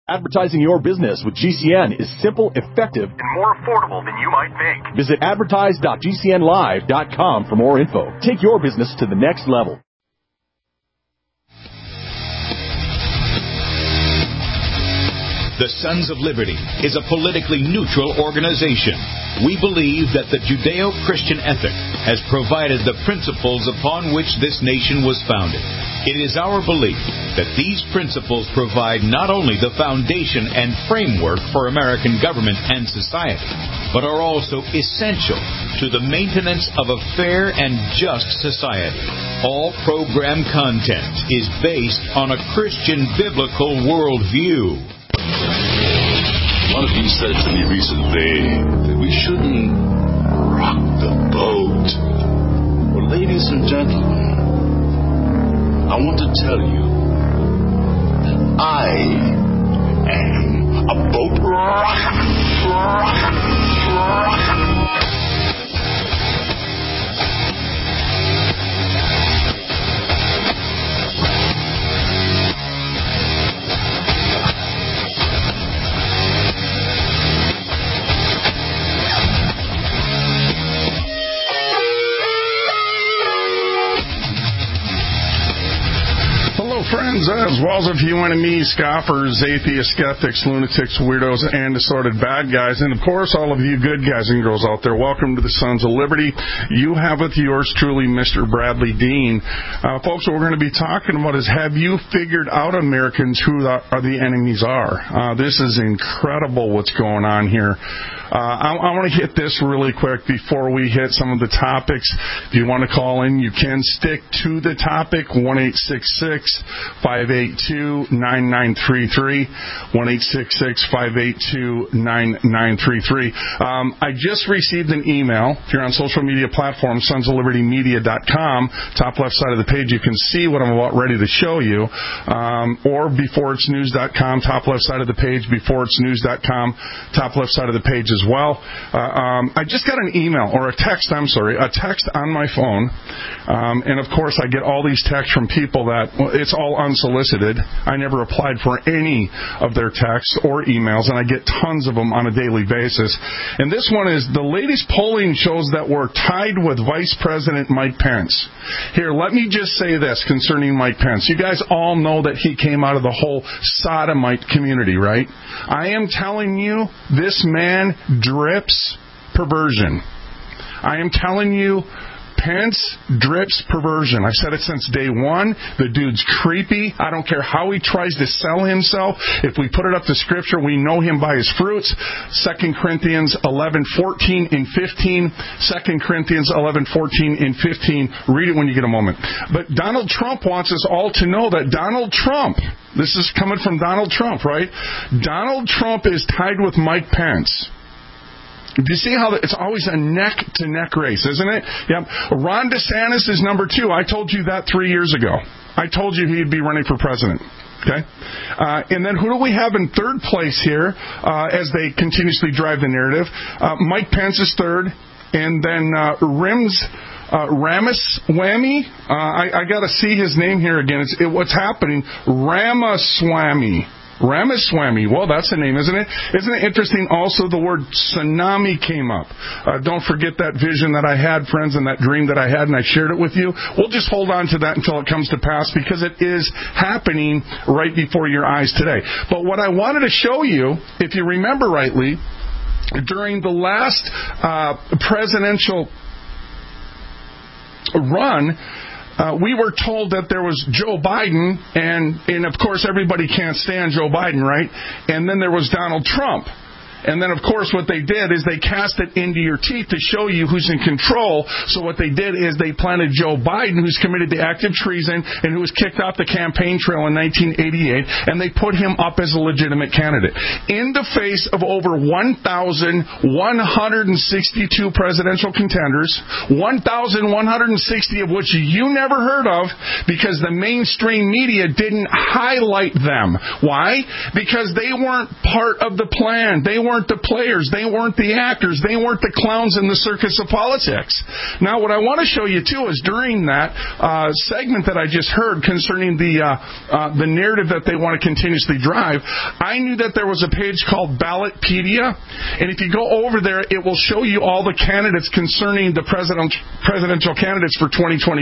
Advertising your business with GCN is simple, effective, and more affordable than you might think. Visit advertise.gcnlive.com for more info. Take your business to the next level. The Sons of Liberty is a politically neutral organization. We believe that the Judeo-Christian ethic has provided the principles upon which this nation was founded. It is our belief that these principles provide not only the foundation and framework for American government and society, but are also essential to the maintenance of a fair and just society. All program content is based on a Christian biblical worldview. One of you said to me recently that we shouldn't rock the boat. Well, ladies and gentlemen, I want to tell you that I am a boat rocker. Friends, as well as a few enemies, scoffers, atheists, skeptics, lunatics, weirdos, and assorted bad guys, and of course all of you good guys and girls out there, welcome to the Sons of Liberty. You have with yours truly, Mr. Bradley Dean. Folks, what we're going to be talking about is, have you figured out, Americans, who the enemies are? This is incredible what's going on here. I want to hit this really quick before we hit some of the topics. If you want to call in, you can stick to the topic, 1-866-582-9933, 1-866-582-9933. I just received an email. If you're on social media platforms, sonsoflibertymedia.com, top left side of the page, you can see what I'm about ready to show you, or beforeitsnews.com, top left side of the page, beforeitsnews.com, top left side of the page as well. I just got an email, or a text on my phone, and of course I get all these texts from people that, it's all unsolicited. I never applied for any of their texts or emails, and I get tons of them on a daily basis. And this one is, the latest polling shows that we're tied with Vice President Mike Pence. Here, let me just say this concerning Mike Pence. You guys all know that he came out of the whole sodomite community, right? I am telling you, this man drips perversion. I am telling you, Pence drips perversion. I said it since day one. The dude's creepy. I don't care how he tries to sell himself. If we put it up to Scripture, we know him by his fruits. 2 Corinthians 11:14 and 15. 2 Corinthians 11:14 and 15. Read it when you get a moment. But Donald Trump wants us all to know that Donald Trump, this is coming from Donald Trump, right? Donald Trump is tied with Mike Pence. Do you see how it's always a neck-to-neck race, isn't it? Yep. Ron DeSantis is number 2. I told you that 3 years ago. I told you he'd be running for president. Okay? And then who do we have in third place here as they continuously drive the narrative? Mike Pence is third. And then Ramaswamy. I got to see his name here again. What's happening? Ramaswamy. Well, that's a name, isn't it? Isn't it interesting? Also, the word tsunami came up. Don't forget that vision that I had, friends, and that dream that I had, and I shared it with you. We'll just hold on to that until it comes to pass, because it is happening right before your eyes today. But what I wanted to show you, if you remember rightly, during the last presidential run, we were told that there was Joe Biden, and of course everybody can't stand Joe Biden, right? And then there was Donald Trump. And then, of course, what they did is they cast it into your teeth to show you who's in control. So what they did is they planted Joe Biden, who's committed the active treason and who was kicked off the campaign trail in 1988, and they put him up as a legitimate candidate. In the face of over 1,162 presidential contenders, 1,160 of which you never heard of because the mainstream media didn't highlight them. Why? Because they weren't part of the plan. They weren't weren't the players. They weren't the actors. They weren't the clowns in the circus of politics. Now, what I want to show you, too, is during that segment that I just heard concerning the narrative that they want to continuously drive, I knew that there was a page called Ballotpedia, and if you go over there, it will show you all the candidates concerning the presidential candidates for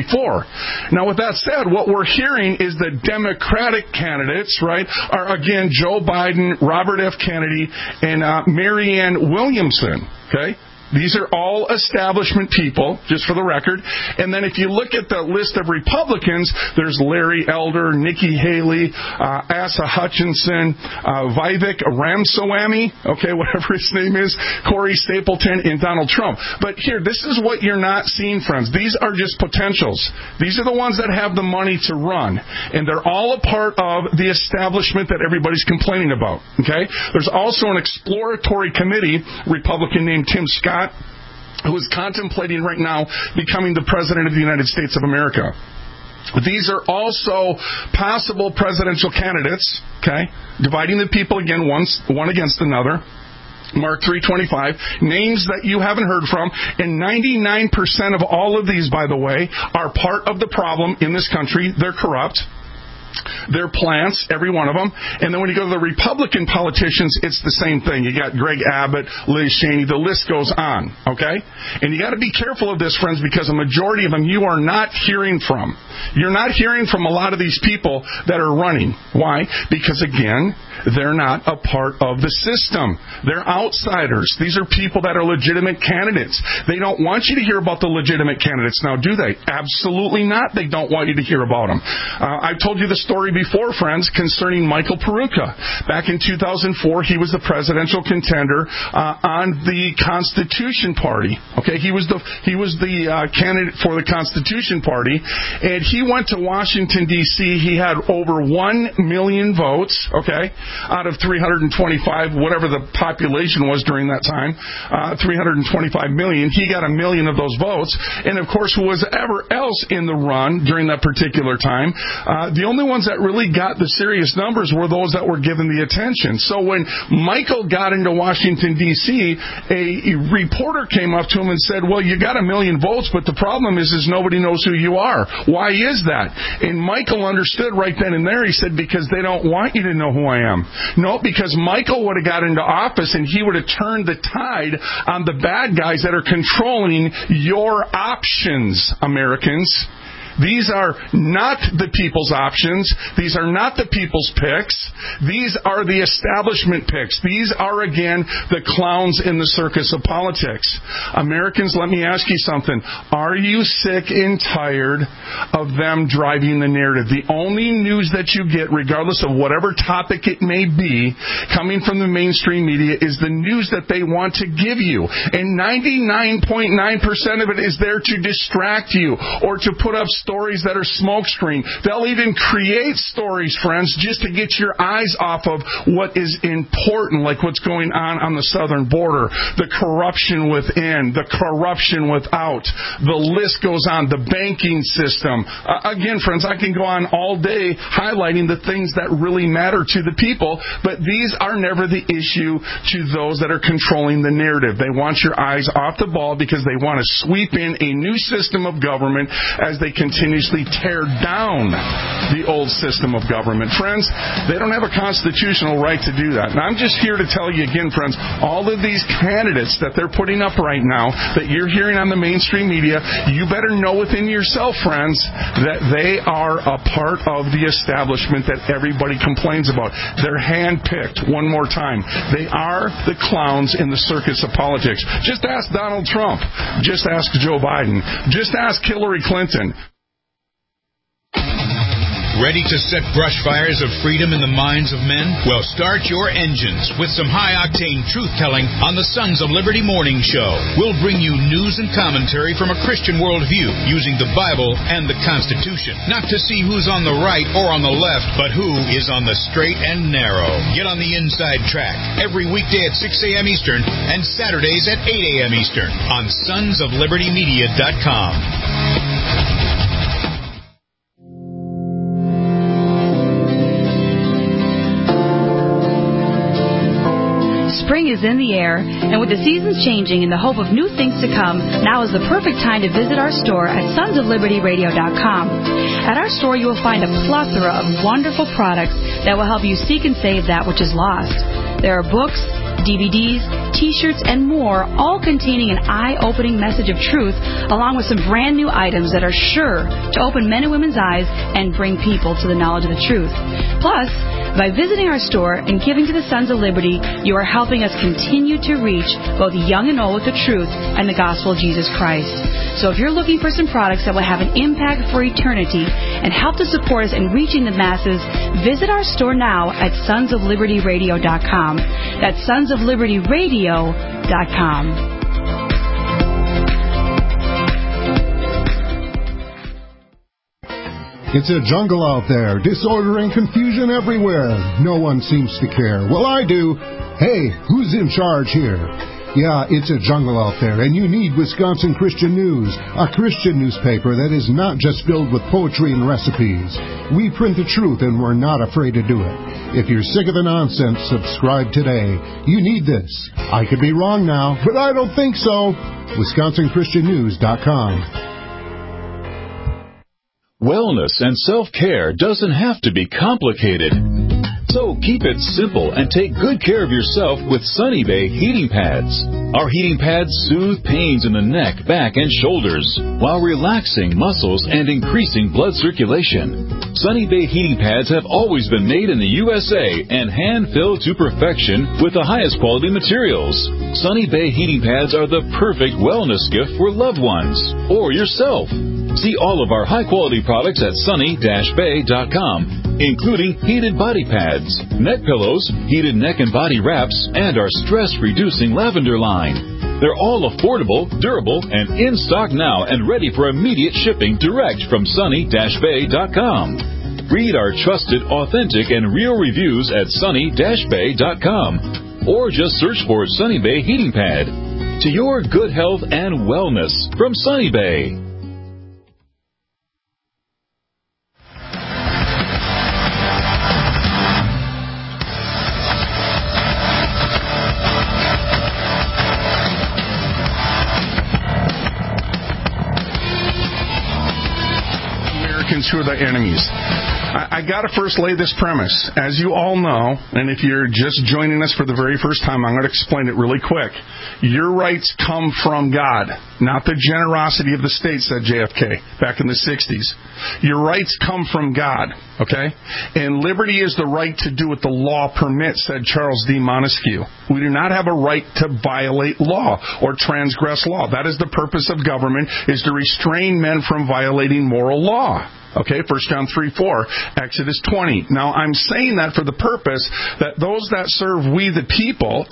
2024. Now, with that said, what we're hearing is the Democratic candidates, right, are, again, Joe Biden, Robert F. Kennedy, and Marianne Williamson, okay? These are all establishment people, just for the record. And then if you look at the list of Republicans, there's Larry Elder, Nikki Haley, Asa Hutchinson, Vivek Ramaswamy, okay, whatever his name is, Corey Stapleton, and Donald Trump. But here, this is what you're not seeing, friends. These are just potentials. These are the ones that have the money to run. And they're all a part of the establishment that everybody's complaining about, okay? There's also an exploratory committee, Republican named Tim Scott, who is contemplating right now becoming the President of the United States of America. These are also possible presidential candidates, okay? Dividing the people, again, one against another. Mark 3:25, names that you haven't heard from, and 99% of all of these, by the way, are part of the problem in this country. They're corrupt. They're plants, every one of them. And then when you go to the Republican politicians, it's the same thing. You got Greg Abbott, Liz Cheney, the list goes on, okay? And you got to be careful of this, friends, because a majority of them you are not hearing from. You're not hearing from a lot of these people that are running. Why? Because, again, they're not a part of the system. They're outsiders. These are people that are legitimate candidates. They don't want you to hear about the legitimate candidates now, do they? Absolutely not. They don't want you to hear about them. I've told you the story before, friends, concerning Michael Peroutka. Back in 2004, he was the presidential contender on the Constitution Party. Okay, he was the candidate for the Constitution Party, and he went to Washington, D.C. He had over 1 million votes, okay, out of 325, whatever the population was during that time, 325 million. He got 1 million of those votes, and of course, who was ever else in the run during that particular time, the only ones that really got the serious numbers were those that were given the attention. So when Michael got into Washington, D.C., a reporter came up to him and said, well, you got 1 million votes, but the problem is nobody knows who you are. Why is that? And Michael understood right then and there. He said, because they don't want you to know who I am. No, because Michael would have got into office and he would have turned the tide on the bad guys that are controlling your options, Americans. These are not the people's options. These are not the people's picks. These are the establishment picks. These are, again, the clowns in the circus of politics. Americans, let me ask you something. Are you sick and tired of them driving the narrative? The only news that you get, regardless of whatever topic it may be, coming from the mainstream media is the news that they want to give you. And 99.9% of it is there to distract you or to put up stories that are smokescreen. They'll even create stories, friends, just to get your eyes off of what is important, like what's going on the southern border, the corruption within, the corruption without. The list goes on, the banking system. Again, friends, I can go on all day highlighting the things that really matter to the people, but these are never the issue to those that are controlling the narrative. They want your eyes off the ball because they want to sweep in a new system of government as they continuously tear down the old system of government. Friends, they don't have a constitutional right to do that. And I'm just here to tell you again, friends, all of these candidates that they're putting up right now that you're hearing on the mainstream media, you better know within yourself, friends, that they are a part of the establishment that everybody complains about. They're handpicked. One more time. They are the clowns in the circus of politics. Just ask Donald Trump. Just ask Joe Biden. Just ask Hillary Clinton. Ready to set brush fires of freedom in the minds of men? Well, start your engines with some high-octane truth-telling on the Sons of Liberty Morning Show. We'll bring you news and commentary from a Christian worldview using the Bible and the Constitution. Not to see who's on the right or on the left, but who is on the straight and narrow. Get on the inside track every weekday at 6 a.m. Eastern and Saturdays at 8 a.m. Eastern on sonsoflibertymedia.com. Spring is in the air, and with the seasons changing and the hope of new things to come, now is the perfect time to visit our store at sonsoflibertyradio.com. At our store, you will find a plethora of wonderful products that will help you seek and save that which is lost. There are books, DVDs, T-shirts, and more, all containing an eye-opening message of truth, along with some brand new items that are sure to open men and women's eyes and bring people to the knowledge of the truth. Plus, by visiting our store and giving to the Sons of Liberty, you are helping us continue to reach both young and old with the truth and the gospel of Jesus Christ. So if you're looking for some products that will have an impact for eternity and help to support us in reaching the masses, visit our store now at sonsoflibertyradio.com. That's sonsoflibertyradio.com. It's a jungle out there, disorder and confusion everywhere. No one seems to care. Well, I do. Hey, who's in charge here? Yeah, it's a jungle out there, and you need Wisconsin Christian News, a Christian newspaper that is not just filled with poetry and recipes. We print the truth, and we're not afraid to do it. If you're sick of the nonsense, subscribe today. You need this. I could be wrong now, but I don't think so. WisconsinChristianNews.com. Wellness and self-care doesn't have to be complicated. So keep it simple and take good care of yourself with Sunny Bay heating pads. Our heating pads soothe pains in the neck, back, and shoulders while relaxing muscles and increasing blood circulation. Sunny Bay heating pads have always been made in the USA and hand-filled to perfection with the highest quality materials. Sunny Bay heating pads are the perfect wellness gift for loved ones or yourself. See all of our high-quality products at sunny-bay.com, including heated body pads, neck pillows, heated neck and body wraps, and our stress-reducing lavender line. They're all affordable, durable, and in stock now and ready for immediate shipping direct from sunny-bay.com. Read our trusted, authentic, and real reviews at sunny-bay.com, or just search for Sunny Bay Heating Pad. To your good health and wellness from Sunny Bay. Who are the enemies? I got to first lay this premise. As you all know, and if you're just joining us for the very first time, I'm going to explain it really quick. Your rights come from God, not the generosity of the state, said JFK back in the 60s. Your rights come from God, okay? And liberty is the right to do what the law permits, said Charles D. Montesquieu. We do not have a right to violate law or transgress law. That is the purpose of government, is to restrain men from violating moral law. Okay, 1 John 3:4, Exodus 20. Now, I'm saying that for the purpose that those that serve we the people,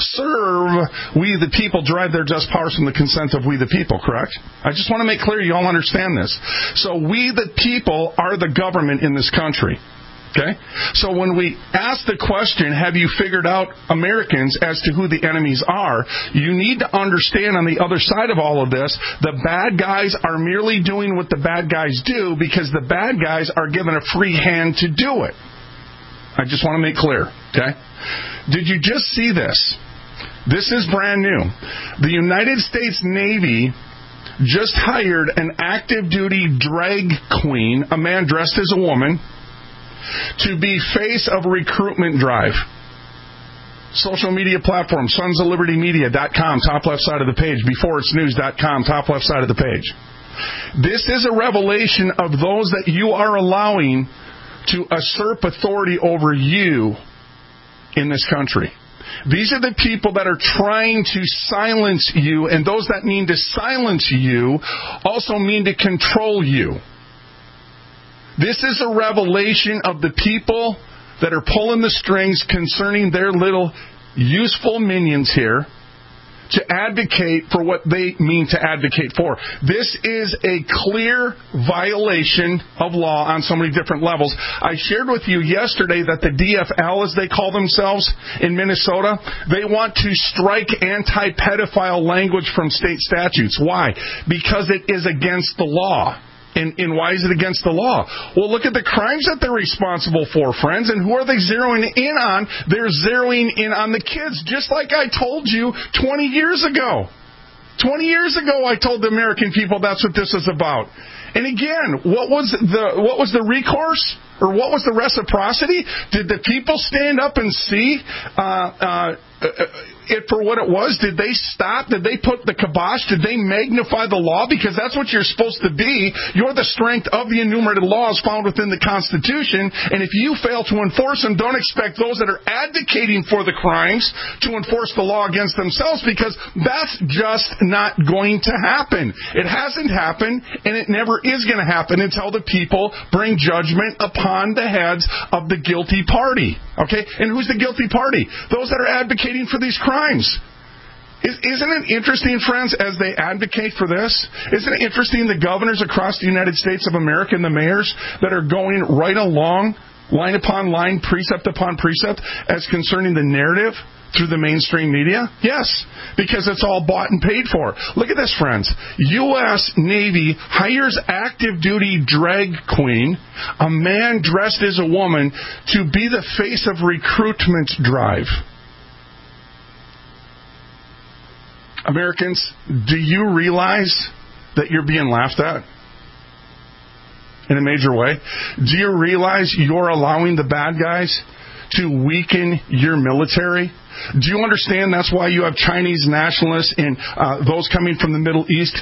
derive their just powers from the consent of we the people, correct? I just want to make clear you all understand this. So we the people are the government in this country. Okay? So when we ask the question, have you figured out, Americans, as to who the enemies are, you need to understand on the other side of all of this, the bad guys are merely doing what the bad guys do because the bad guys are given a free hand to do it. I just want to make clear. Okay? Did you just see this? This is brand new. The United States Navy just hired an active duty drag queen, a man dressed as a woman, to be face of a recruitment drive. Social media platform, sonsoflibertymedia.com, top left side of the page, beforeitsnews.com, top left side of the page. This is a revelation of those that you are allowing to usurp authority over you in this country. These are the people that are trying to silence you, and those that mean to silence you also mean to control you. This is a revelation of the people that are pulling the strings concerning their little useful minions here to advocate for what they mean to advocate for. This is a clear violation of law on so many different levels. I shared with you yesterday that the DFL, as they call themselves in Minnesota, they want to strike anti-pedophile language from state statutes. Why? Because it is against the law. And why is it against the law? Well, look at the crimes that they're responsible for, friends. And who are they zeroing in on? They're zeroing in on the kids, just like I told you 20 years ago. 20 years ago, I told the American people that's what this is about. And again, what was the recourse? Or what was the reciprocity? Did the people stand up and see it for what it was? Did they stop? Did they put the kibosh? Did they magnify the law? Because that's what you're supposed to be. You're the strength of the enumerated laws found within the Constitution. And if you fail to enforce them, don't expect those that are advocating for the crimes to enforce the law against themselves, because that's just not going to happen. It hasn't happened, and it never is going to happen until the people bring judgment upon the heads of the guilty party. Okay? And who's the guilty party? Those that are advocating for these crimes. Isn't it interesting, friends, as they advocate for this? Isn't it interesting the governors across the United States of America and the mayors that are going right along, line upon line, precept upon precept, as concerning the narrative through the mainstream media? Yes, because it's all bought and paid for. Look at this, friends. U.S. Navy hires active duty drag queen, a man dressed as a woman, to be the face of recruitment drive. Americans, do you realize that you're being laughed at in a major way? Do you realize you're allowing the bad guys to weaken your military? Do you understand that's why you have Chinese nationalists and those coming from the Middle East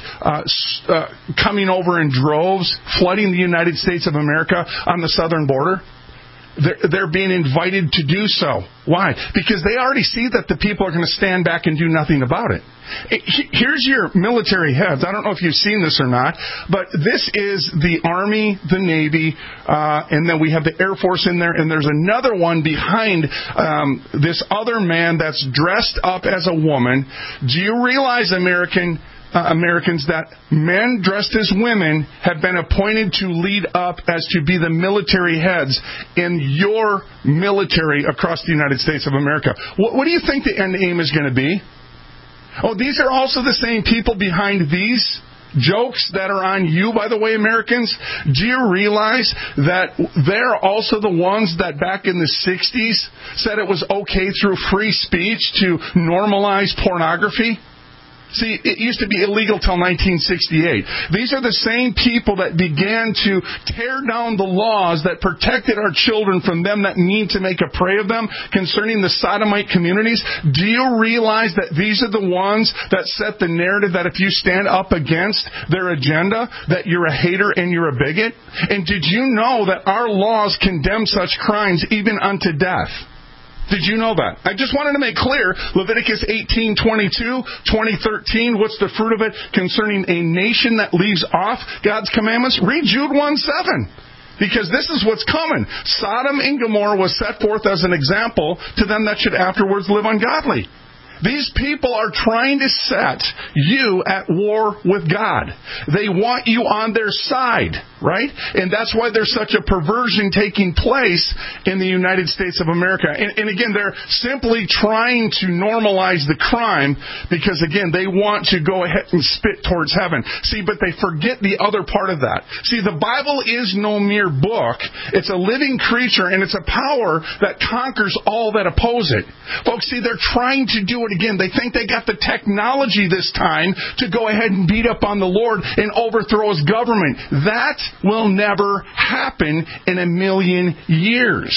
coming over in droves, flooding the United States of America on the southern border? They're being invited to do so. Why? Because they already see that the people are going to stand back and do nothing about it. Here's your military heads. I don't know if you've seen this or not, but this is the Army, the Navy, and then we have the Air Force in there, and there's another one behind this other man that's dressed up as a woman. Do you realize, Americans, that men dressed as women have been appointed to lead up as to be the military heads in your military across the United States of America? What do you think the end aim is going to be? Oh, these are also the same people behind these jokes that are on you, by the way, Americans. Do you realize that they're also the ones that back in the 60s said it was okay through free speech to normalize pornography? See, it used to be illegal till 1968. These are the same people that began to tear down the laws that protected our children from them that mean to make a prey of them concerning the sodomite communities. Do you realize that these are the ones that set the narrative that if you stand up against their agenda, that you're a hater and you're a bigot? And did you know that our laws condemn such crimes even unto death? Did you know that? I just wanted to make clear, Leviticus 18:22, 2013, what's the fruit of it concerning a nation that leaves off God's commandments? Read Jude 1:7. Because this is what's coming. Sodom and Gomorrah was set forth as an example to them that should afterwards live ungodly. These people are trying to set you at war with God. They want you on their side, right? And that's why there's such a perversion taking place in the United States of America. And again, they're simply trying to normalize the crime because, again, they want to go ahead and spit towards heaven. See, but they forget the other part of that. See, the Bible is no mere book. It's a living creature, and it's a power that conquers all that oppose it. Folks, see, they're trying to do it again. They think they got the technology this time to go ahead and beat up on the Lord and overthrow His government. That will never happen in a million years.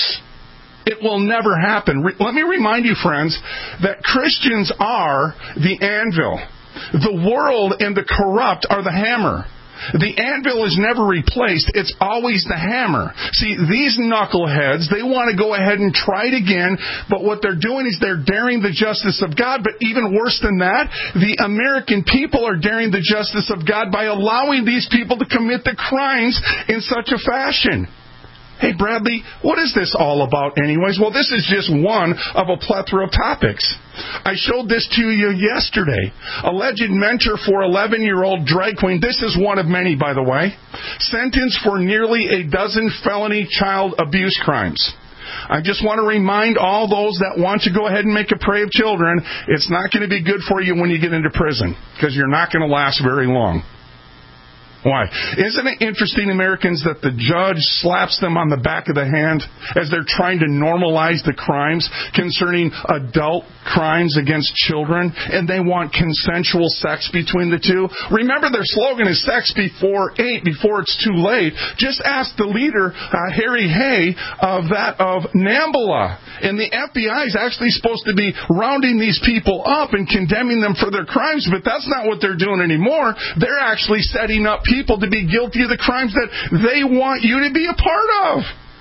It will never happen. Let me remind you, friends, that Christians are the anvil. The world and the corrupt are the hammer. The anvil is never replaced. It's always the hammer. See, these knuckleheads, they want to go ahead and try it again, but what they're doing is they're daring the justice of God. But even worse than that, the American people are daring the justice of God by allowing these people to commit the crimes in such a fashion. Hey, Bradley, what is this all about anyways? Well, this is just one of a plethora of topics. I showed this to you yesterday. Alleged mentor for 11-year-old drag queen. This is one of many, by the way. Sentenced for nearly a dozen felony child abuse crimes. I just want to remind all those that want to go ahead and make a prey of children, it's not going to be good for you when you get into prison because you're not going to last very long. Why? Isn't it interesting, Americans, that the judge slaps them on the back of the hand as they're trying to normalize the crimes concerning adult crimes against children, and they want consensual sex between the two? Remember, their slogan is sex before 8, before it's too late. Just ask the leader, Harry Hay, of NAMBLA. And the FBI is actually supposed to be rounding these people up and condemning them for their crimes, but that's not what they're doing anymore. They're actually setting up people to be guilty of the crimes that they want you to be a part of.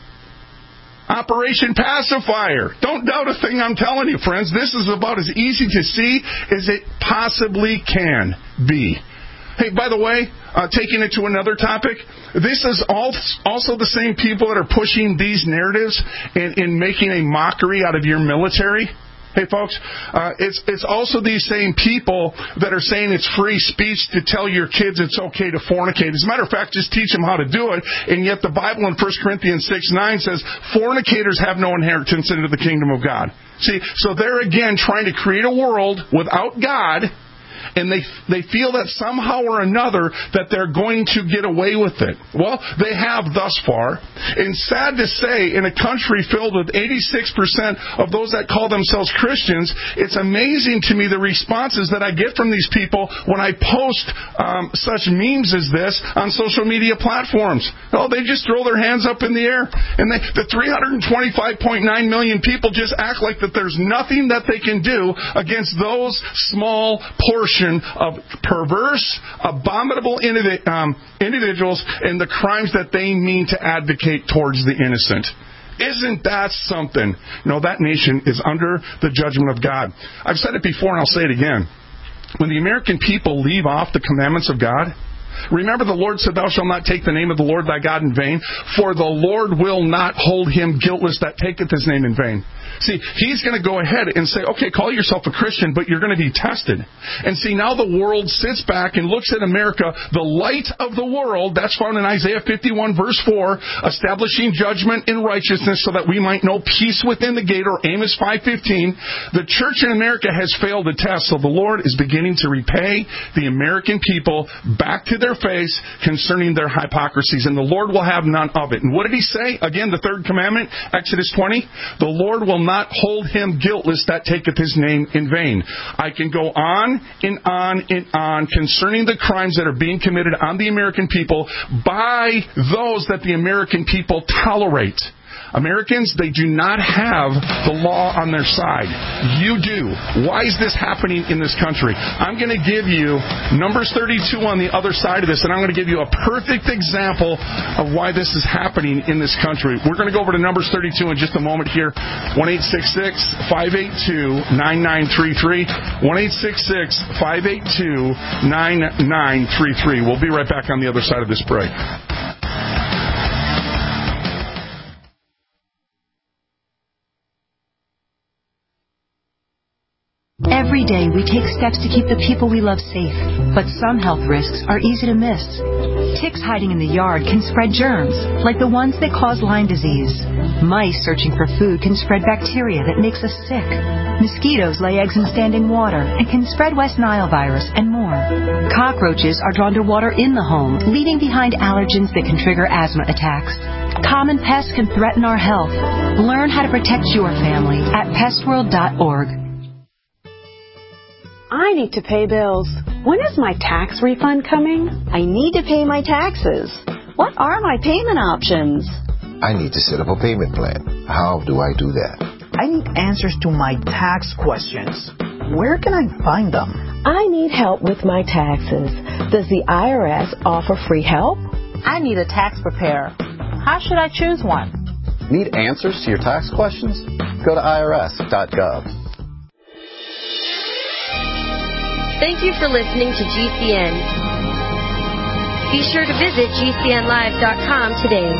Operation Pacifier. Don't doubt a thing I'm telling you, friends. This is about as easy to see as it possibly can be. Hey, by the way, taking it to another topic, this is also the same people that are pushing these narratives and making a mockery out of your military. Hey, folks, it's also these same people that are saying it's free speech to tell your kids it's okay to fornicate. As a matter of fact, just teach them how to do it. And yet the Bible in 1 Corinthians 6:9 says fornicators have no inheritance into the kingdom of God. See, so they're again trying to create a world without God, and they feel that somehow or another that they're going to get away with it. Well, they have thus far. And sad to say, in a country filled with 86% of those that call themselves Christians, it's amazing to me the responses that I get from these people when I post such memes as this on social media platforms. Oh, they just throw their hands up in the air. And the 325.9 million people just act like that there's nothing that they can do against those small portions of perverse, abominable individuals and the crimes that they mean to advocate towards the innocent. Isn't that something? No, that nation is under the judgment of God. I've said it before and I'll say it again. When the American people leave off the commandments of God, remember the Lord said, "Thou shalt not take the name of the Lord thy God in vain, for the Lord will not hold him guiltless that taketh his name in vain." See, he's going to go ahead and say, okay, call yourself a Christian, but you're going to be tested. And see, now the world sits back and looks at America, the light of the world, that's found in Isaiah 51 verse 4, establishing judgment and righteousness so that we might know peace within the gate, or Amos 5:15. The church in America has failed the test, so the Lord is beginning to repay the American people back to their face concerning their hypocrisies, and the Lord will have none of it. And what did he say? Again, the third commandment, Exodus 20, the Lord will not hold him guiltless that taketh his name in vain. I can go on and on and on concerning the crimes that are being committed on the American people by those that the American people tolerate. Americans, they do not have the law on their side. You do. Why is this happening in this country? I'm going to give you Numbers 32 on the other side of this, and I'm going to give you a perfect example of why this is happening in this country. We're going to go over to Numbers 32 in just a moment here. 1-866-582-9933. 1-866-582-9933. We'll be right back on the other side of this break. Every day we take steps to keep the people we love safe, but some health risks are easy to miss. Ticks hiding in the yard can spread germs, like the ones that cause Lyme disease. Mice searching for food can spread bacteria that makes us sick. Mosquitoes lay eggs in standing water and can spread West Nile virus and more. Cockroaches are drawn to water in the home, leaving behind allergens that can trigger asthma attacks. Common pests can threaten our health. Learn how to protect your family at pestworld.org. I need to pay bills. When is my tax refund coming? I need to pay my taxes. What are my payment options? I need to set up a payment plan. How do I do that? I need answers to my tax questions. Where can I find them? I need help with my taxes. Does the IRS offer free help? I need a tax preparer. How should I choose one? Need answers to your tax questions? Go to irs.gov. Thank you for listening to GCN. Be sure to visit GCNlive.com today.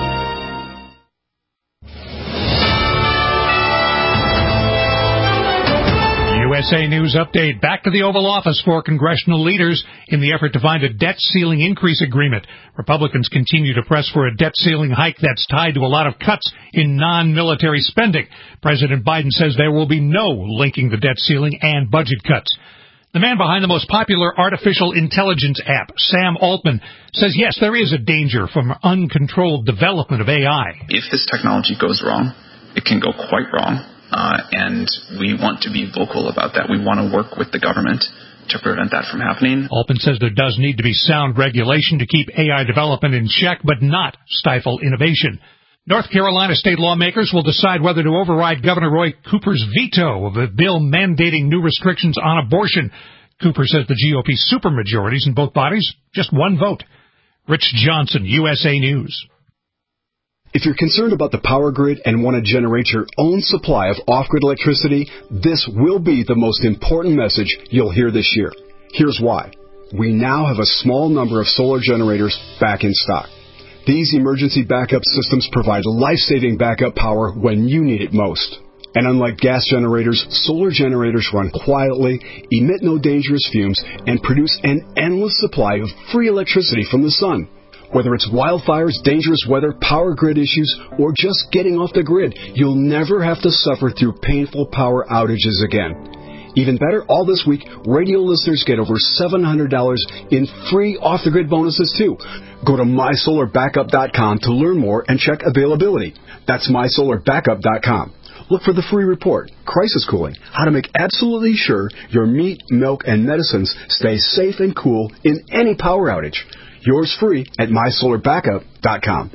USA News Update. Back to the Oval Office for congressional leaders in the effort to find a debt ceiling increase agreement. Republicans continue to press for a debt ceiling hike that's tied to a lot of cuts in non-military spending. President Biden says there will be no linking the debt ceiling and budget cuts. The man behind the most popular artificial intelligence app, Sam Altman, says yes, there is a danger from uncontrolled development of AI. If this technology goes wrong, it can go quite wrong, and we want to be vocal about that. We want to work with the government to prevent that from happening. Altman says there does need to be sound regulation to keep AI development in check, but not stifle innovation. North Carolina state lawmakers will decide whether to override Governor Roy Cooper's veto of a bill mandating new restrictions on abortion. Cooper says the GOP supermajorities in both bodies, just one vote. Rich Johnson, USA News. If you're concerned about the power grid and want to generate your own supply of off-grid electricity, this will be the most important message you'll hear this year. Here's why. We now have a small number of solar generators back in stock. These emergency backup systems provide life-saving backup power when you need it most. And unlike gas generators, solar generators run quietly, emit no dangerous fumes, and produce an endless supply of free electricity from the sun. Whether it's wildfires, dangerous weather, power grid issues, or just getting off the grid, you'll never have to suffer through painful power outages again. Even better, all this week, radio listeners get over $700 in free off-the-grid bonuses, too. Go to mysolarbackup.com to learn more and check availability. That's mysolarbackup.com. Look for the free report, Crisis Cooling, how to make absolutely sure your meat, milk, and medicines stay safe and cool in any power outage. Yours free at mysolarbackup.com.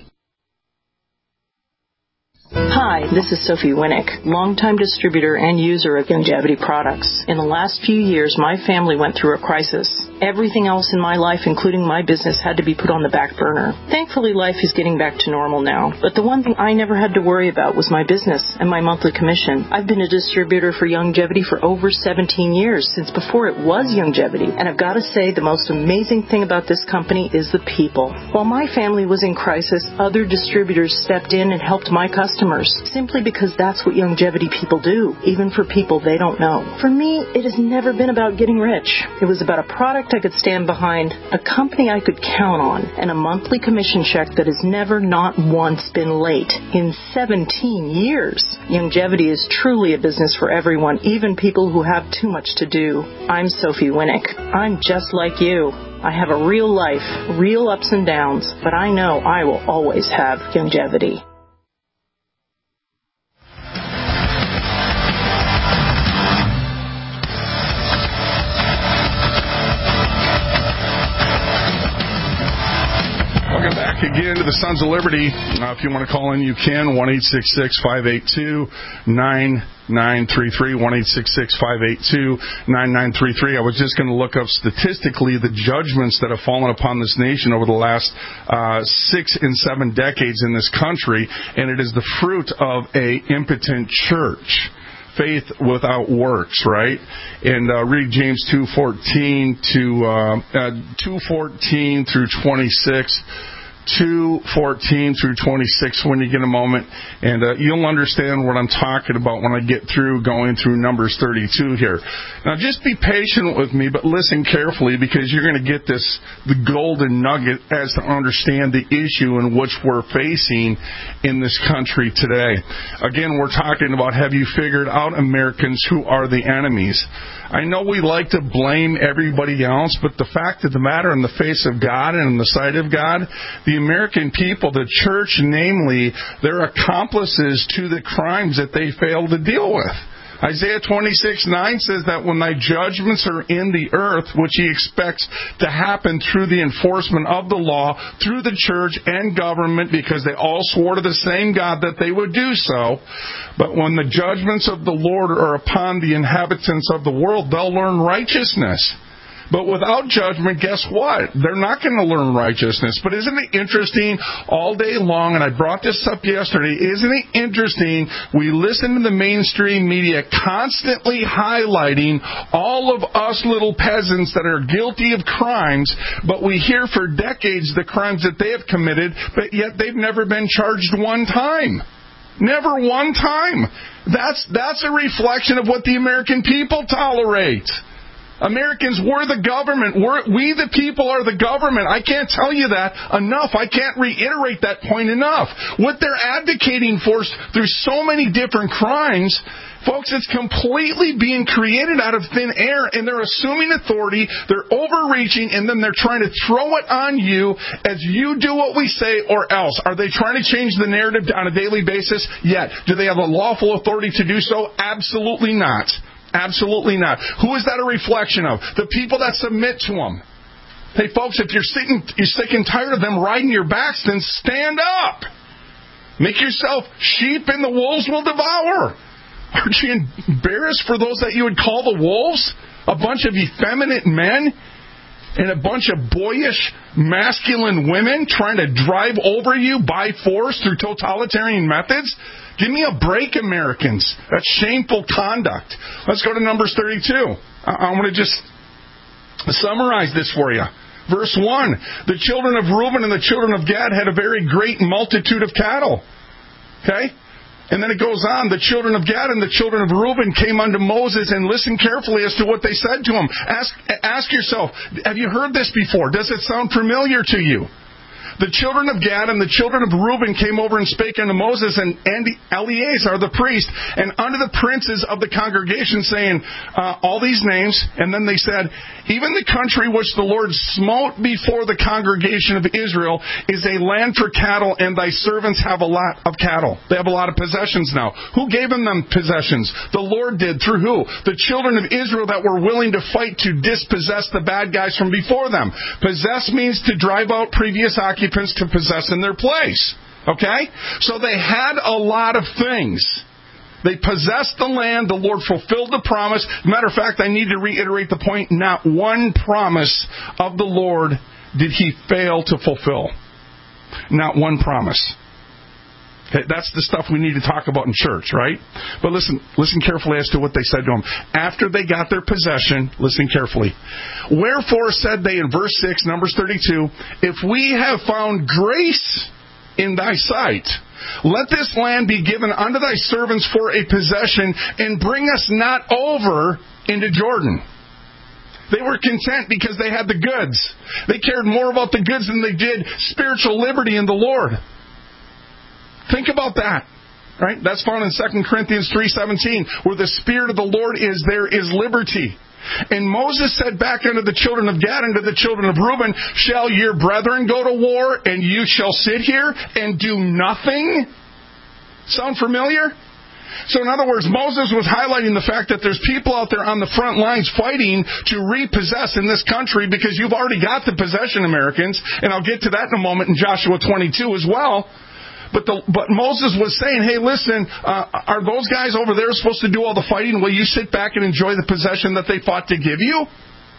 Hi, this is Sophie Winnick, longtime distributor and user of Youngevity products. In the last few years, my family went through a crisis. Everything else in my life, including my business, had to be put on the back burner. Thankfully, life is getting back to normal now. But the one thing I never had to worry about was my business and my monthly commission. I've been a distributor for Youngevity for over 17 years, since before it was Youngevity. And I've got to say, the most amazing thing about this company is the people. While my family was in crisis, other distributors stepped in and helped my customers, simply because that's what Youngevity people do, even for people they don't know. For me, it has never been about getting rich. It was about a product I could stand behind, a company I could count on, and a monthly commission check that has never, not once, been late in 17 years. Youngevity is truly a business for everyone, even people who have too much to do. I'm Sophie Winnick. I'm just like you. I have a real life, real ups and downs, but I know I will always have Youngevity. Welcome back again to the Sons of Liberty. If you want to call in, you can. 1-866-582-9933. 1-866-582-9933. I was just going to look up statistically the judgments that have fallen upon this nation over the last 6 and 7 decades in this country, and it is the fruit of a impotent church. Faith without works, right? And read James 2:14 to 2:14 through 26. 2:14 through 26 when you get a moment, and you'll understand what I'm talking about when I get through going through Numbers 32 here. Now, just be patient with me, but listen carefully, because you're going to get the golden nugget as to understand the issue in which we're facing in this country today. Again, we're talking about, have you figured out, Americans, who are the enemies? I know we like to blame everybody else, but the fact of the matter, in the face of God and in the sight of God, the American people, the church namely, they're accomplices to the crimes that they fail to deal with. Isaiah 26:9 says that when thy judgments are in the earth, which he expects to happen through the enforcement of the law, through the church and government, because they all swore to the same God that they would do so. But when the judgments of the Lord are upon the inhabitants of the world, they'll learn righteousness. But without judgment, guess what? They're not going to learn righteousness. But isn't it interesting all day long, and I brought this up yesterday, isn't it interesting we listen to the mainstream media constantly highlighting all of us little peasants that are guilty of crimes, but we hear for decades the crimes that they have committed, but yet they've never been charged one time. Never one time. That's a reflection of what the American people tolerate. Americans, we're the government. We the people are the government. I can't tell you that enough. I can't reiterate that point enough. What they're advocating for through so many different crimes Folks, it's completely being created out of thin air, and they're assuming authority, they're overreaching, and then they're trying to throw it on you as you do what we say or else. Are they trying to change the narrative on a daily basis? Yet. Do they have a lawful authority to do so? Absolutely not. Absolutely not. Who is that a reflection of? The people that submit to them. Hey, folks, if you're sick and tired of them riding your backs, then stand up. Make yourself sheep and the wolves will devour. Aren't you embarrassed for those that you would call the wolves? A bunch of effeminate men and a bunch of boyish, masculine women trying to drive over you by force through totalitarian methods? Give me a break, Americans. That's shameful conduct. Let's go to Numbers 32. I want to just summarize this for you. Verse 1, the children of Reuben and the children of Gad had a very great multitude of cattle. Okay? And then it goes on, the children of Gad and the children of Reuben came unto Moses, and listen carefully as to what they said to him. Ask yourself, have you heard this before? Does it sound familiar to you? The children of Gad and the children of Reuben came over and spake unto Moses and Eleazar the priest and unto the princes of the congregation, saying all these names. And then they said, even the country which the Lord smote before the congregation of Israel is a land for cattle, and thy servants have a lot of cattle. They have a lot of possessions now. Who gave them possessions? The Lord did. Through who? The children of Israel that were willing to fight to dispossess the bad guys from before them. Possess means to drive out previous occupants to possess in their place. Okay? So they had a lot of things. They possessed the land. The Lord fulfilled the promise. Matter of fact, I need to reiterate the point. Not one promise of the Lord did He fail to fulfill. Not one promise. Okay, that's the stuff we need to talk about in church, right? But listen carefully as to what they said to him. After they got their possession, listen carefully. Wherefore said they in verse 6, Numbers 32, if we have found grace in thy sight, let this land be given unto thy servants for a possession, and bring us not over into Jordan. They were content because they had the goods. They cared more about the goods than they did spiritual liberty in the Lord. Think about that, right? That's found in 2 Corinthians 3:17, where the Spirit of the Lord is, there is liberty. And Moses said back unto the children of Gad and to the children of Reuben, shall your brethren go to war, and you shall sit here and do nothing? Sound familiar? So in other words, Moses was highlighting the fact that there's people out there on the front lines fighting to repossess in this country because you've already got the possession, Americans. And I'll get to that in a moment in Joshua 22 as well. But Moses was saying, hey, listen, are those guys over there supposed to do all the fighting? Will you sit back and enjoy the possession that they fought to give you?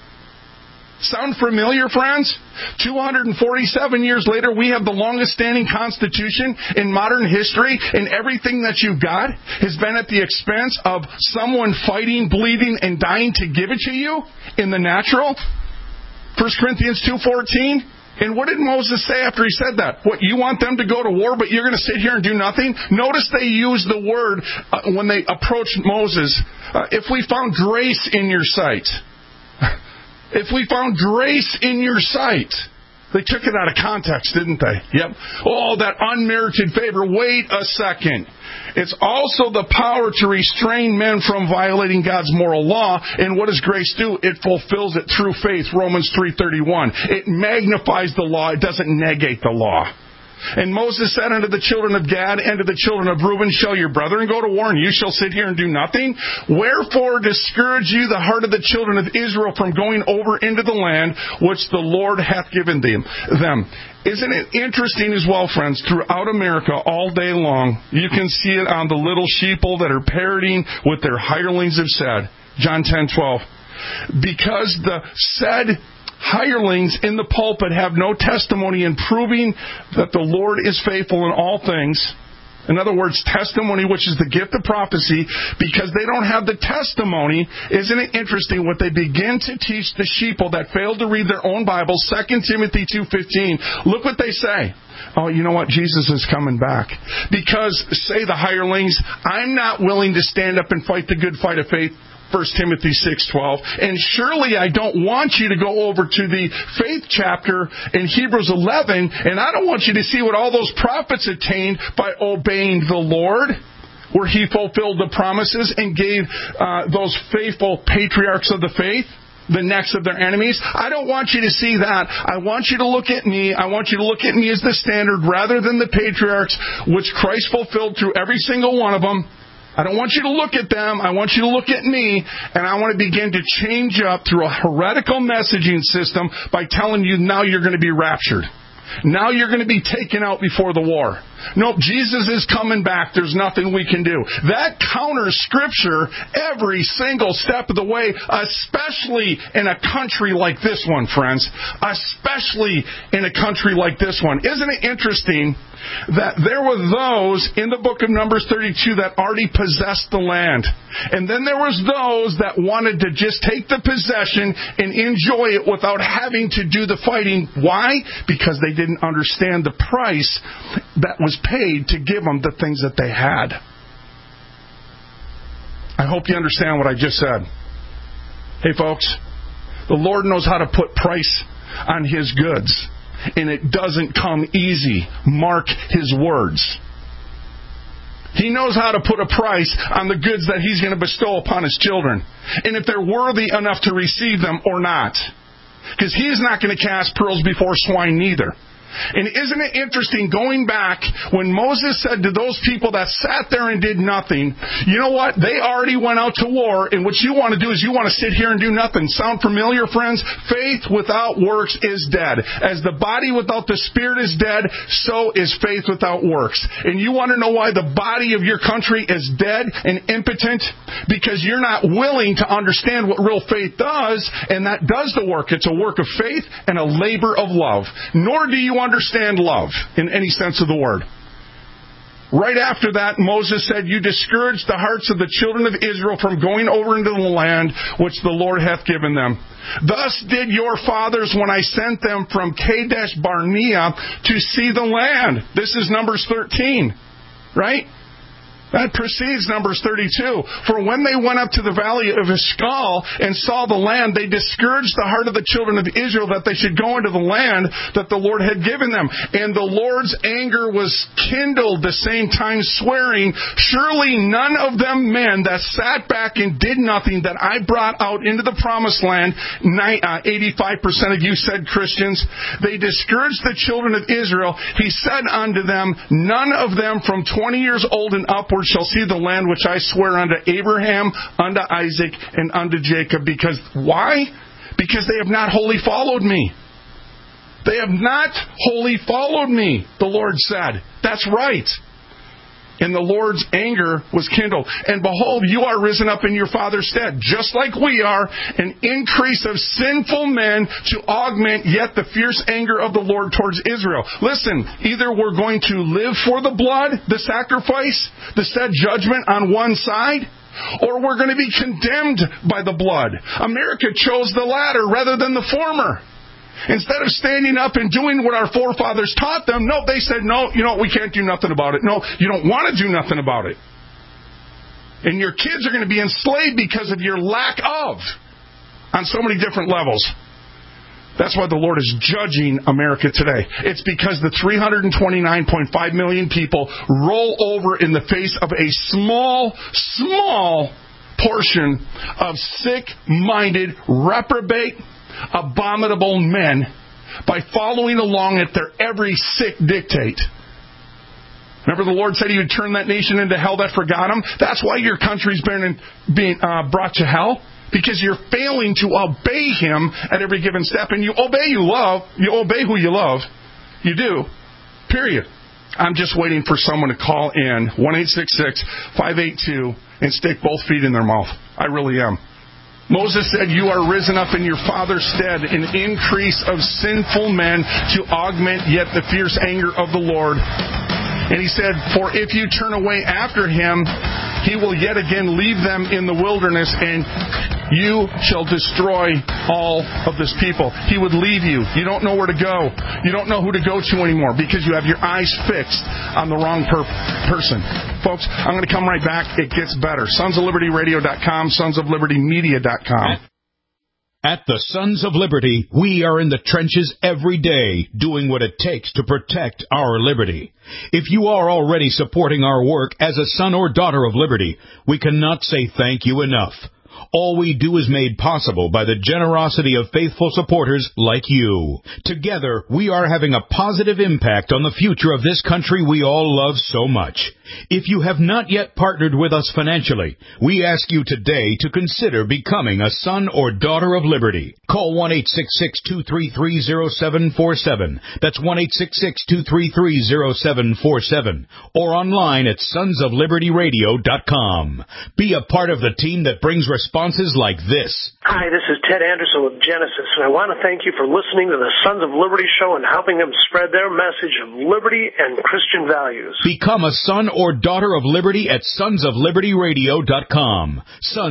Sound familiar, friends? 247 years later, we have the longest standing constitution in modern history, and everything that you've got has been at the expense of someone fighting, bleeding, and dying to give it to you in the natural. 1 Corinthians 2:14. And what did Moses say after he said that? What, you want them to go to war, but you're going to sit here and do nothing? Notice they used the word when they approached Moses, if we found grace in your sight. If we found grace in your sight. They took it out of context, didn't they? Yep. Oh, that unmerited favor. Wait a second. It's also the power to restrain men from violating God's moral law. And what does grace do? It fulfills it through faith. Romans 3:31. It magnifies the law. It doesn't negate the law. And Moses said unto the children of Gad and to the children of Reuben, shall your brethren go to war, and you shall sit here and do nothing? Wherefore discourage you the heart of the children of Israel from going over into the land which the Lord hath given them. Isn't it interesting as well, friends, throughout America all day long, you can see it on the little sheeple that are parroting what their hirelings have said. John 10:12. Because the said hirelings in the pulpit have no testimony in proving that the Lord is faithful in all things. In other words, testimony, which is the gift of prophecy, because they don't have the testimony. Isn't it interesting what they begin to teach the sheeple that failed to read their own Bible? 2 Timothy 2:15. Look what they say. Oh, you know what? Jesus is coming back. Because, say the hirelings, I'm not willing to stand up and fight the good fight of faith. 1 Timothy 6:12. And surely I don't want you to go over to the faith chapter in Hebrews 11, and I don't want you to see what all those prophets attained by obeying the Lord. where he fulfilled the promises and gave those faithful patriarchs of the faith the necks of their enemies. I don't want you to see that. I want you to look at me. I want you to look at me as the standard rather than the patriarchs, which Christ fulfilled through every single one of them. I don't want you to look at them. I want you to look at me, and I want to begin to change up through a heretical messaging system by telling you now you're going to be raptured. Now you're going to be taken out before the war. Nope, Jesus is coming back. There's nothing we can do. That counters Scripture every single step of the way, especially in a country like this one, friends. Especially in a country like this one. Isn't it interesting that there were those in the book of Numbers 32 that already possessed the land. And then there was those that wanted to just take the possession and enjoy it without having to do the fighting. Why? Because they didn't understand the price that was paid to give them the things that they had. I hope you understand what I just said. Hey folks, the Lord knows how to put price on His goods. And it doesn't come easy. Mark His words. He knows how to put a price on the goods that He's going to bestow upon His children. And if they're worthy enough to receive them or not. Because He's not going to cast pearls before swine neither. And isn't it interesting, going back, when Moses said to those people that sat there and did nothing, you know what? They already went out to war, and what you want to do is you want to sit here and do nothing. Sound familiar, friends? Faith without works is dead. As the body without the spirit is dead, so is faith without works. And you want to know why the body of your country is dead and impotent? Because you're not willing to understand what real faith does, and that does the work. It's a work of faith and a labor of love. Nor do you understand love in any sense of the word. Right after that, Moses said, you discouraged the hearts of the children of Israel from going over into the land which the Lord hath given them. Thus did your fathers when I sent them from Kadesh Barnea to see the land. This is Numbers 13, right? That precedes Numbers 32. For when they went up to the valley of Eshcol and saw the land, they discouraged the heart of the children of Israel that they should go into the land that the Lord had given them. And the Lord's anger was kindled the same time, swearing, surely none of them men that sat back and did nothing that I brought out into the promised land, 85% of you said Christians, they discouraged the children of Israel. He said unto them, none of them from 20 years old and upward shall see the land which I swear unto Abraham, unto Isaac, and unto Jacob. Because, why? Because they have not wholly followed me. They have not wholly followed me, the Lord said. That's right. And the Lord's anger was kindled. And behold, you are risen up in your father's stead, just like we are, an increase of sinful men to augment yet the fierce anger of the Lord towards Israel. Listen, either we're going to live for the blood, the sacrifice, the said judgment on one side, or we're going to be condemned by the blood. America chose the latter rather than the former. Instead of standing up and doing what our forefathers taught them, no, they said, no, we can't do nothing about it. No, you don't want to do nothing about it. And your kids are going to be enslaved because of your lack of, on so many different levels. That's why the Lord is judging America today. It's because the 329.5 million people roll over in the face of a small portion of sick-minded, reprobate, abominable men by following along at their every sick dictate. Remember the Lord said He would turn that nation into hell that forgot Him? That's why your country's being brought to hell. Because you're failing to obey Him at every given step. And you obey who you love. You do. Period. I'm just waiting for someone to call in 1-866-582 and stick both feet in their mouth. I really am. Moses said, you are risen up in your father's stead, an increase of sinful men to augment yet the fierce anger of the Lord. And he said, for if you turn away after him, he will yet again leave them in the wilderness, and you shall destroy all of this people. He would leave you. You don't know where to go. You don't know who to go to anymore because you have your eyes fixed on the wrong person. Folks, I'm going to come right back. It gets better. SonsOfLibertyRadio.com, SonsOfLibertyMedia.com. At the Sons of Liberty, we are in the trenches every day, doing what it takes to protect our liberty. If you are already supporting our work as a son or daughter of liberty, we cannot say thank you enough. All we do is made possible by the generosity of faithful supporters like you. Together, we are having a positive impact on the future of this country we all love so much. If you have not yet partnered with us financially, we ask you today to consider becoming a son or daughter of liberty. Call 1-866-233-0747. That's 1-866-233-0747. Or online at sonsoflibertyradio.com. Be a part of the team that brings responses like this. Hi, this is Ted Anderson with Genesis, and I want to thank you for listening to the Sons of Liberty show and helping them spread their message of liberty and Christian values. Become a son or daughter of liberty at sonsoflibertyradio.com.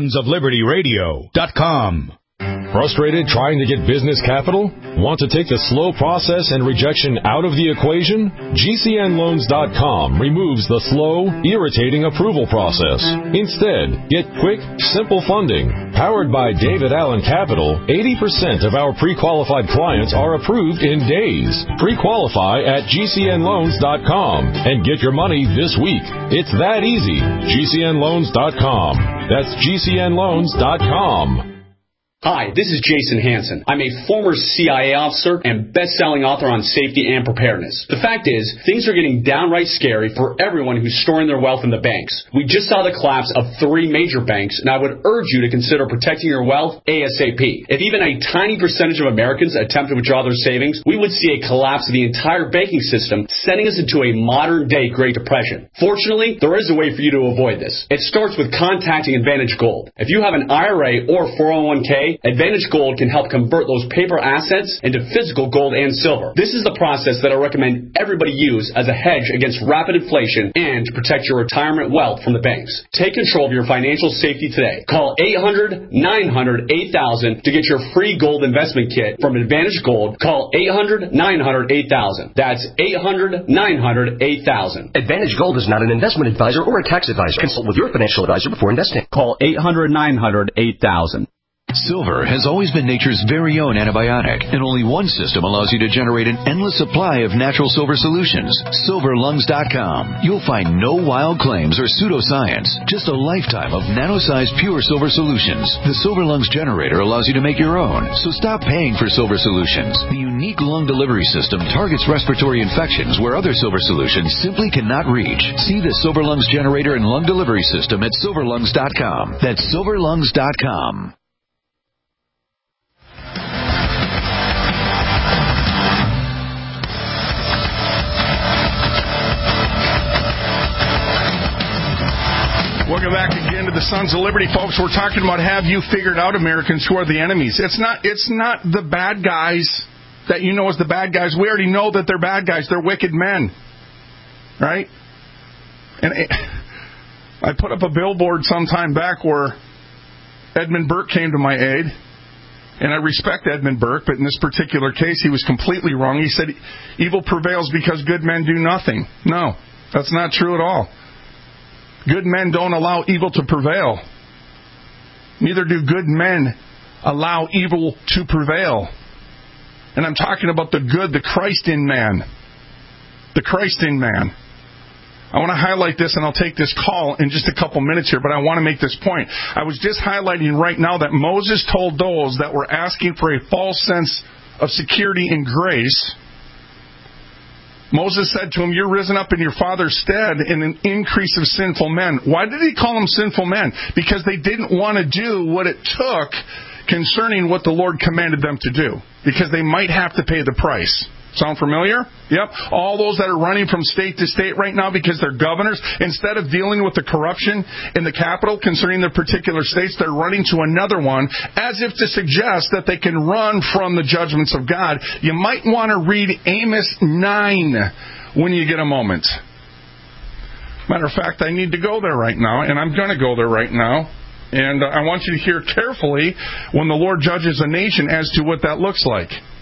sonsoflibertyradio.com. Frustrated trying to get business capital? Want to take the slow process and rejection out of the equation? GCNloans.com removes the slow, irritating approval process. Instead, get quick, simple funding. Powered by David Allen Capital, 80% of our pre-qualified clients are approved in days. Pre-qualify at GCNloans.com and get your money this week. It's that easy. GCNloans.com. That's GCNloans.com. Hi, this is Jason Hansen. I'm a former CIA officer and best-selling author on safety and preparedness. The fact is, things are getting downright scary for everyone who's storing their wealth in the banks. We just saw the collapse of 3 major banks, and I would urge you to consider protecting your wealth ASAP. If even a tiny percentage of Americans attempt to withdraw their savings, we would see a collapse of the entire banking system, sending us into a modern-day Great Depression. Fortunately, there is a way for you to avoid this. It starts with contacting Advantage Gold. If you have an IRA or 401k, Advantage Gold can help convert those paper assets into physical gold and silver. This is the process that I recommend everybody use as a hedge against rapid inflation and to protect your retirement wealth from the banks. Take control of your financial safety today. Call 800-900-8000 to get your free gold investment kit from Advantage Gold. Call 800-900-8000. That's 800-900-8000. Advantage Gold is not an investment advisor or a tax advisor. Consult with your financial advisor before investing. Call 800-900-8000. Silver has always been nature's very own antibiotic, and only one system allows you to generate an endless supply of natural silver solutions. SilverLungs.com. You'll find no wild claims or pseudoscience, just a lifetime of nano-sized pure silver solutions. The Silver Lungs generator allows you to make your own, so stop paying for silver solutions. The unique lung delivery system targets respiratory infections where other silver solutions simply cannot reach. See the Silver Lungs generator and lung delivery system at SilverLungs.com. That's SilverLungs.com. Welcome back again to the Sons of Liberty, folks. We're talking about have you figured out, Americans, who are the enemies. It's not the bad guys that you know as the bad guys. We already know that they're bad guys. They're wicked men. Right? And I put up a billboard some time back where Edmund Burke came to my aid. And I respect Edmund Burke, but in this particular case, he was completely wrong. He said, evil prevails because good men do nothing. No, that's not true at all. Good men don't allow evil to prevail. Neither do good men allow evil to prevail. And I'm talking about the good, the Christ in man. The Christ in man. I want to highlight this, and I'll take this call in just a couple minutes here, but I want to make this point. I was just highlighting right now that Moses told those that were asking for a false sense of security and grace, Moses said to him, you're risen up in your father's stead in an increase of sinful men. Why did he call them sinful men? Because they didn't want to do what it took concerning what the Lord commanded them to do. Because they might have to pay the price. Sound familiar? Yep. All those that are running from state to state right now because they're governors, instead of dealing with the corruption in the capital concerning their particular states, they're running to another one as if to suggest that they can run from the judgments of God. You might want to read Amos 9 when you get a moment. Matter of fact, I need to go there right now, and I'm going to go there right now. And I want you to hear carefully when the Lord judges a nation as to what that looks like.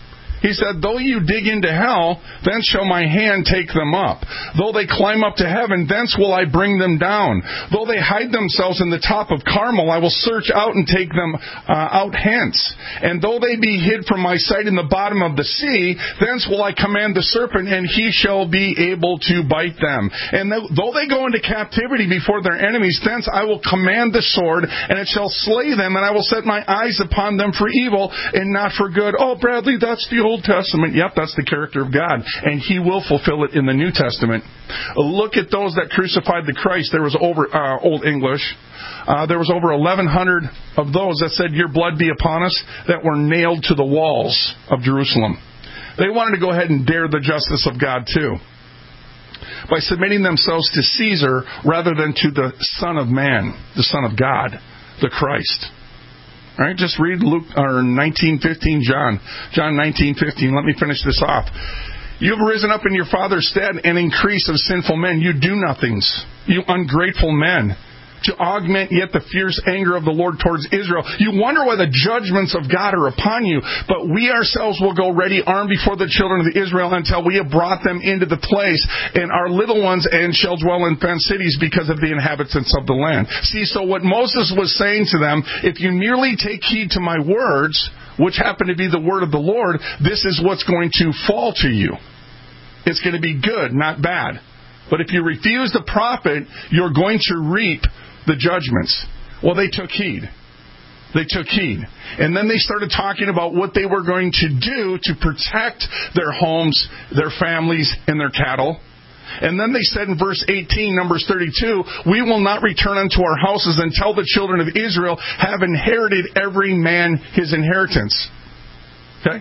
He said, though you dig into hell, thence shall my hand take them up. Though they climb up to heaven, thence will I bring them down. Though they hide themselves in the top of Carmel, I will search out and take them out hence. And though they be hid from my sight in the bottom of the sea, thence will I command the serpent, and he shall be able to bite them. And though they go into captivity before their enemies, thence I will command the sword, and it shall slay them, and I will set my eyes upon them for evil and not for good. Oh, Bradley, that's the Old Testament. Yep, that's the character of God, and He will fulfill it in the New Testament. Look at those that crucified the Christ. There was over Old English. There was over 1,100 of those that said, "Your blood be upon us," that were nailed to the walls of Jerusalem. They wanted to go ahead and dare the justice of God too, by submitting themselves to Caesar rather than to the Son of Man, the Son of God, the Christ. All right, just read Luke or 19:15, John 19:15. Let me finish this off. You have risen up in your father's stead and increase of sinful men. You do nothings, you ungrateful men, to augment yet the fierce anger of the Lord towards Israel. You wonder why the judgments of God are upon you, but we ourselves will go ready armed before the children of Israel until we have brought them into the place, and our little ones and shall dwell in fenced cities because of the inhabitants of the land. See, so what Moses was saying to them, if you merely take heed to my words, which happen to be the word of the Lord, this is what's going to fall to you. It's going to be good, not bad. But if you refuse the prophet, you're going to reap the judgments. Well, they took heed. They took heed. And then they started talking about what they were going to do to protect their homes, their families, and their cattle. And then they said in verse 18, Numbers 32, we will not return unto our houses until the children of Israel have inherited every man his inheritance. Okay?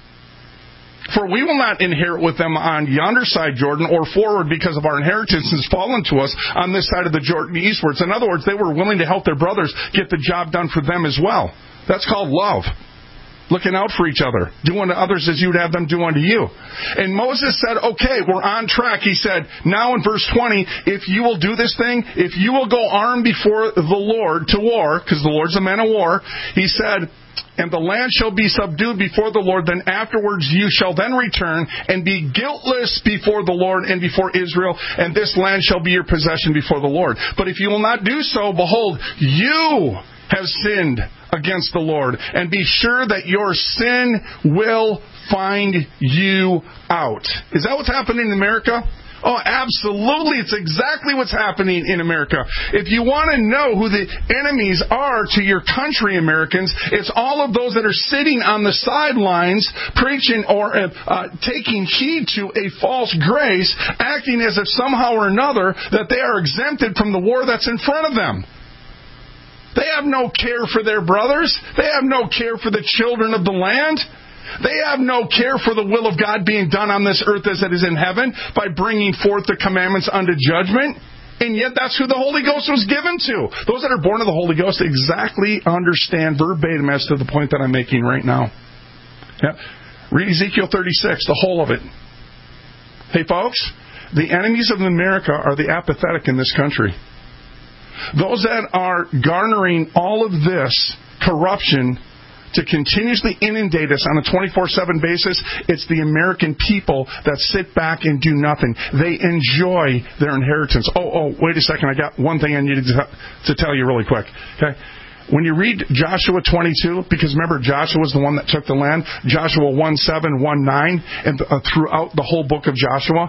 For we will not inherit with them on yonder side Jordan, or forward, because of our inheritance has fallen to us on this side of the Jordan eastwards. In other words, they were willing to help their brothers get the job done for them as well. That's called love. Looking out for each other. Do unto others as you would have them do unto you. And Moses said, okay, we're on track. He said, now in verse 20, if you will do this thing, if you will go armed before the Lord to war, because the Lord's a man of war, he said, and the land shall be subdued before the Lord, then afterwards you shall then return and be guiltless before the Lord and before Israel, and this land shall be your possession before the Lord. But if you will not do so, behold, you have sinned against the Lord, and be sure that your sin will find you out. Is that what's happening in America? Oh, absolutely. It's exactly what's happening in America. If you want to know who the enemies are to your country, Americans, it's all of those that are sitting on the sidelines preaching or taking heed to a false grace, acting as if somehow or another that they are exempted from the war that's in front of them. They have no care for their brothers. They have no care for the children of the land. They have no care for the will of God being done on this earth as it is in heaven by bringing forth the commandments unto judgment. And yet that's who the Holy Ghost was given to. Those that are born of the Holy Ghost exactly understand verbatim as to the point that I'm making right now. Yeah. Read Ezekiel 36, the whole of it. Hey, folks, the enemies of America are the apathetic in this country. Those that are garnering all of this corruption to continuously inundate us on a 24/7 basis, it's the American people that sit back and do nothing. They enjoy their inheritance. Oh, wait a second. I got one thing I needed to tell you really quick. Okay. When you read Joshua 22, because remember, Joshua was the one that took the land, Joshua 1:7, 1:9, and throughout the whole book of Joshua,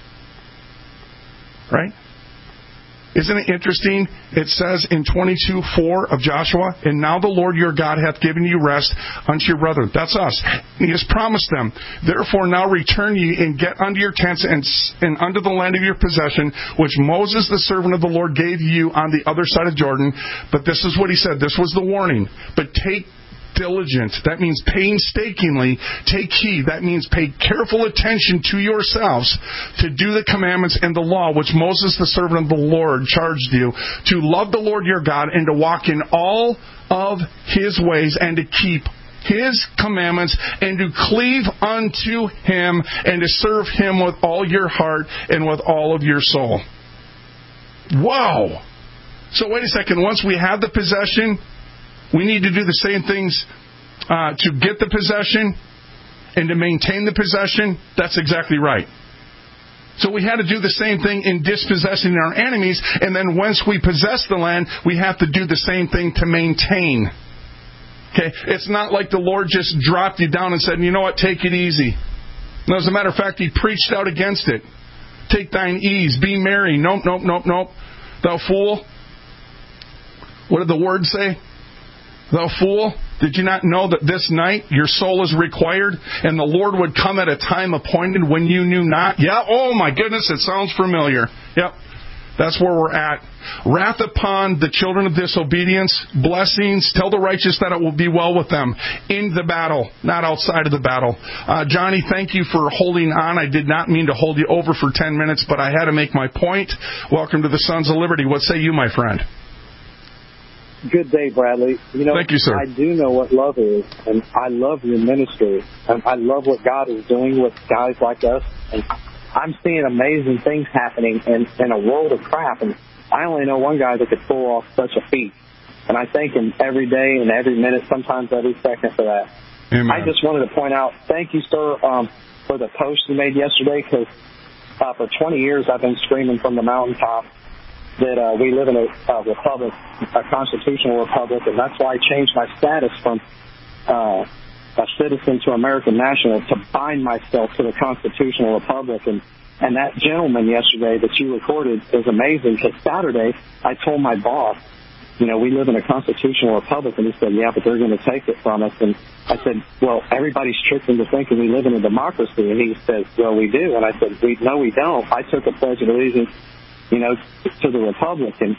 right? Isn't it interesting? It says in 22:4 of Joshua, and now the Lord your God hath given you rest unto your brethren. That's us. He has promised them. Therefore now return ye and get unto your tents and unto the land of your possession, which Moses the servant of the Lord gave you on the other side of Jordan. But this is what he said. This was the warning. But take diligent. That means painstakingly take heed. That means pay careful attention to yourselves to do the commandments and the law which Moses the servant of the Lord charged you, to love the Lord your God and to walk in all of his ways and to keep his commandments and to cleave unto him and to serve him with all your heart and with all of your soul. Wow! So wait a second. Once we have the possession, we need to do the same things to get the possession. and to maintain the possession, that's exactly right. So we had to do the same thing in dispossessing our enemies, and then once we possess the land, we have to do the same thing to maintain. Okay? It's not like the Lord just dropped you down and said, you know what, take it easy. No, as a matter of fact, He preached out against it. Take thine ease, be merry. Nope, nope, nope, nope. Thou fool. What did the Word say? Thou fool, did you not know that this night your soul is required, and the Lord would come at a time appointed when you knew not? Yeah, oh my goodness, it sounds familiar. Yep, that's where we're at. Wrath upon the children of disobedience, blessings, tell the righteous that it will be well with them. In the battle, not outside of the battle. Johnny, thank you for holding on. I did not mean to hold you over for 10 minutes, but I had to make my point. Welcome to the Sons of Liberty. What say you, my friend? Good day, Bradley. You know, thank you, sir. I do know what love is, and I love your ministry. And I love what God is doing with guys like us. And I'm seeing amazing things happening in a world of crap. And I only know one guy that could pull off such a feat. And I thank him every day and every minute, sometimes every second for that. Amen. I just wanted to point out, thank you, sir, for the post you made yesterday, because for 20 years I've been screaming from the mountaintop that we live in a republic, a constitutional republic, and that's why I changed my status from a citizen to American national to bind myself to the constitutional republic. And that gentleman yesterday that you recorded is amazing, because Saturday I told my boss, you know, we live in a constitutional republic, and he said, yeah, but they're going to take it from us. And I said, well, everybody's tricked into thinking we live in a democracy. And he said, well, we do. And I said, no, we don't. I took a pledge of allegiance, you know, to the republic, and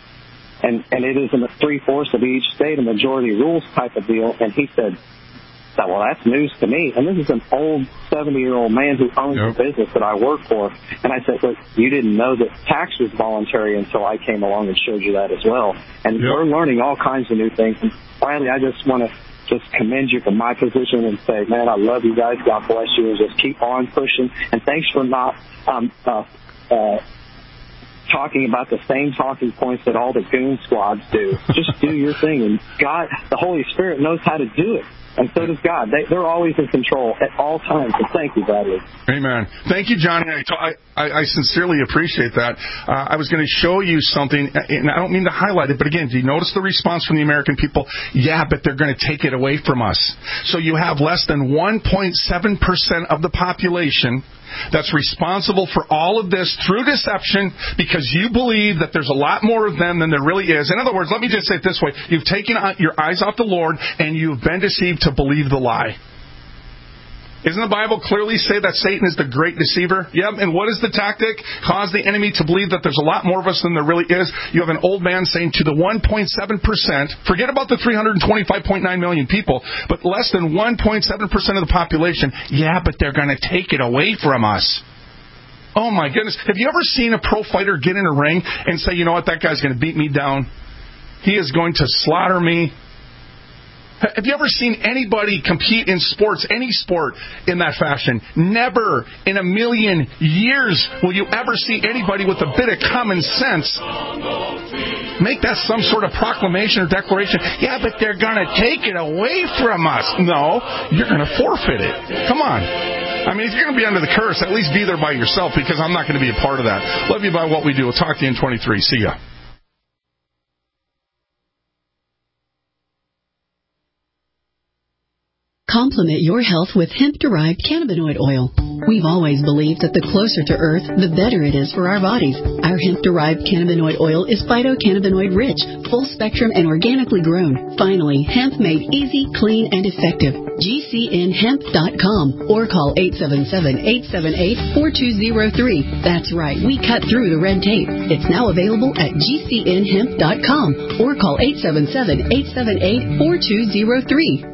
it is in the 3/4 of each state, a majority rules type of deal. And he said, well, that's news to me. And this is an old 70-year-old man who owns a business that I work for. And I said, look, you didn't know that tax was voluntary until I came along and showed you that as well. And we're learning all kinds of new things. And finally, I just want to just commend you from my position and say, man, I love you guys. God bless you. And just keep on pushing. And thanks for not talking about the same talking points that all the goon squads do. Just do your thing. And God, the Holy Spirit knows how to do it. And so does God. They're always in control at all times. So thank you, Bradley. Amen. Thank you, Johnny. I sincerely appreciate that. I was going to show you something, and I don't mean to highlight it, but again, do you notice the response from the American people? Yeah, but they're going to take it away from us. So you have less than 1.7% of the population that's responsible for all of this through deception, because you believe that there's a lot more of them than there really is. In other words, let me just say it this way. You've taken your eyes off the Lord, and you've been deceived to believe the lie. Isn't the Bible clearly say that Satan is the great deceiver? Yep. And what is the tactic? Cause the enemy to believe that there's a lot more of us than there really is. You have an old man saying to the 1.7%, forget about the 325.9 million people, but less than 1.7% of the population, yeah, but they're going to take it away from us. Oh my goodness. Have you ever seen a pro fighter get in a ring and say, you know what, that guy's going to beat me down? He is going to slaughter me. Have you ever seen anybody compete in sports, any sport, in that fashion? Never in a million years will you ever see anybody with a bit of common sense make that some sort of proclamation or declaration. Yeah, but they're going to take it away from us. No, you're going to forfeit it. Come on. I mean, if you're going to be under the curse, at least be there by yourself, because I'm not going to be a part of that. Love you by what we do. We'll talk to you in 23. See ya. Complement your health with hemp-derived cannabinoid oil. We've always believed that the closer to Earth, the better it is for our bodies. Our hemp-derived cannabinoid oil is phytocannabinoid-rich, full-spectrum, and organically grown. Finally, hemp made easy, clean, and effective. GCNhemp.com or call 877-878-4203. That's right, we cut through the red tape. It's now available at GCNhemp.com or call 877-878-4203.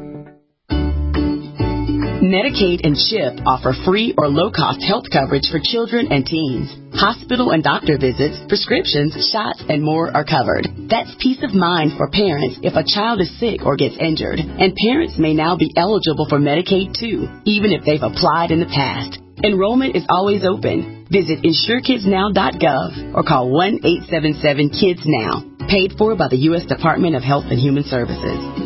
Medicaid and CHIP offer free or low-cost health coverage for children and teens. Hospital and doctor visits, prescriptions, shots, and more are covered. That's peace of mind for parents if a child is sick or gets injured. And parents may now be eligible for Medicaid, too, even if they've applied in the past. Enrollment is always open. Visit InsureKidsNow.gov or call 1-877-KIDS-NOW. Paid for by the U.S. Department of Health and Human Services.